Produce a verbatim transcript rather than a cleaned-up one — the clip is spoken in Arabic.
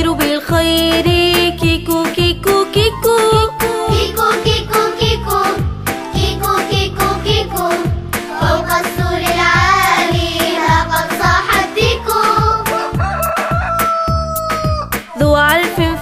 يبشر بالخير. كيكو كيكو كيكو كيكو كيكو كيكو كيكو كيكو كيكو فوق السور العالي ها قد صاح الديكو. ذو علف